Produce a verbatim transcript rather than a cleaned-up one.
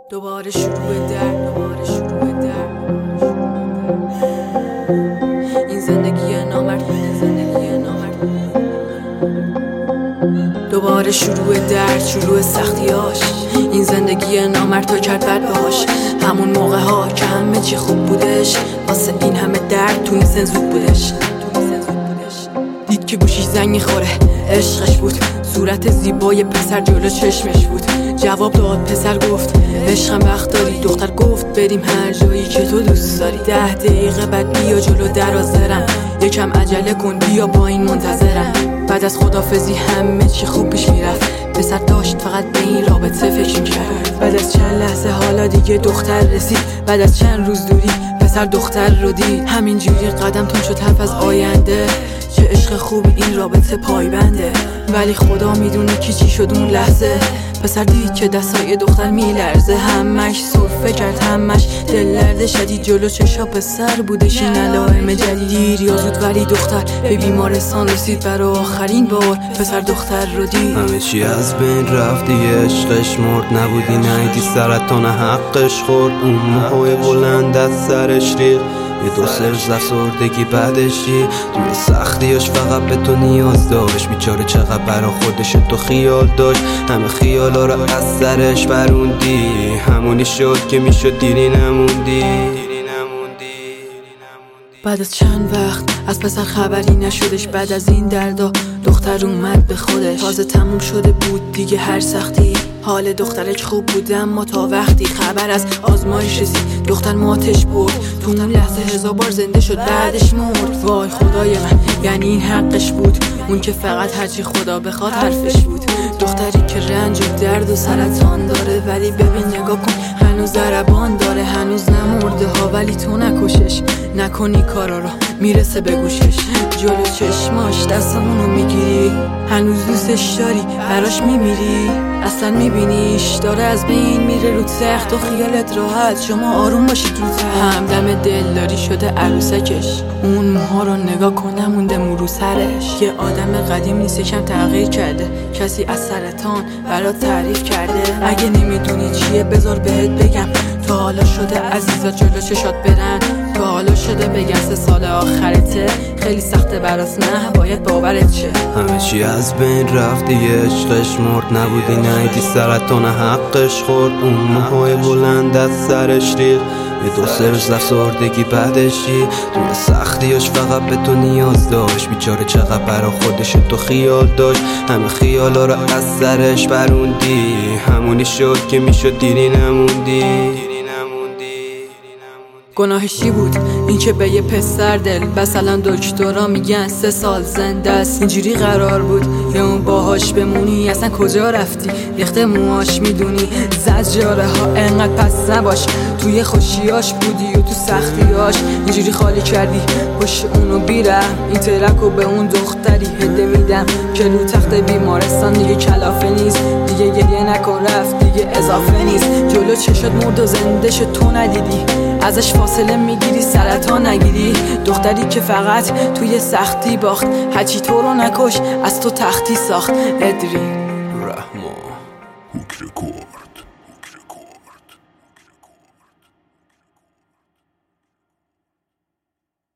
دوباره شروع در دوباره شروع در این زندگی نامرد این زندگی نامرد دوباره شروع در شروع سختیاش این زندگی نامرد تا کرد بر باش همون موقع ها که همه چی خوب بودش واسه این همه درد تو این سن زود بودش دید که گوشیش زنگ میخوره عشقش بود صورت زیبای پسر جلو چشمش بود جواب داد پسر گفت عشقم وقت داری دختر گفت بریم هر جایی که تو دوست داری ده دقیقه بعد بیا جلو درازرم یکم عجله کن بیا با این منتظرم بعد از خدافزی همه چی خوب پیش میرفت پسر داشت فقط به این رابطه فکر میکرد بعد از چند لحظه حالا دیگه دختر رسید بعد از چند روز دوری پسر دختر رو دید همینجوری قدم تون شد حرف از آینده چه عشق خوبی این رابطه پایبنده ولی خدا میدونه کی چی شد اون لحظه پسر دید که دستای دختر میلرزه همش سرفه کرد همش دل لرزه شدید جلو چشا پسر بودش این علائم جدید دیر یا زود ولی دختر به بیمارستان رسید برای آخرین بار پسر دختر رو دید همه چی از بین رفت دیگه عشقش مرد نبودی نیدی سرطان حقش خورد اون موهای بلند از سرش ریخت یه دو سرز افسردگی بعدشی توی سختیاش فقط به تو نیاز داشت بیچاره چقدر برا خودش تو خیال داشت همه خیالا رو از سرش بروندی همونی شد که میشد دیری نموندی بعد از چند وقت از پسر خبری نشدش بعد از این دردا دختر اومد به خودش تازه تموم شده بود دیگه هر سختی حال دخترش خوب بود اما تا وقتی خبر از آزمایش رسید دختر ماتش برد تو اون لحظه هزار بار زنده شد بعدش مرد وای خدای من یعنی این حقش بود اون که فقط هرچی خدا بخواد حرفش بود دختری که رنج و درد و سرطان داره ولی ببین نگاه کن هنوز ضربان داره هنوز نمرده ها ولی تو نکشش نکنی کارا رو میرسه به گوشش جلو چشماش دستمونو میگیری هنوز دوستش داری براش میمیری اصلا میبینیش داره از بین میره رو تخت و خیالت راحت شما آروم باشید رو تخت همدم دلداری شده عروسکش اون موها رو نگاه کن نمونده مو رو سرش یه آدم قدیم نیست یکم تغییر کرده کسی از سرطان برات تعریف کرده اگه نمیدونی چیه بذار بهت بگم تا حالا شده عزیزا جلو چشات برن تا حالا شده بگن سه سال آخرته خیلی سخته براس نه باید باورت شه همه چی از بین رفت دیگه عشقش مرد نبودی نیدی سرطان حقش خورد اون موهای بلند از سرش ریخت یه دو سرز افسردگی بعدشی توی سختیاش فقط به تو نیاز داشت بیچاره چقدر برا خودش تو خیال داشت همه خیالا رو از سرش بروندی همونی شد که میشد دیری نموندی گناهش چی بود این که به یه پسر دل مثلا دکترا میگن سه سال زنده است اینجوری قرار بود یا اون باهاش بمونی اصلا کجا رفتی ریخته موهاش میدونی زجاره ها انقدر پس نباش توی خوشیاش بودی و تو سختیاش اینجوری خالی کردی پشت اونو بیرم این ترکو به اون دختری هده میدم که رو تخت بیمارستان دیگه کلافه نیست دیگه گریه نکن رفت دیگه اضافه نیست جلو چشات مرد و زنده شد تو ندیدی ازش فاصله میگیری سرطان نگیری دختری که فقط توی سختی باخت هرچی تو رو نکش از تو تختی ساخت ادری رحمان هوک رکورد.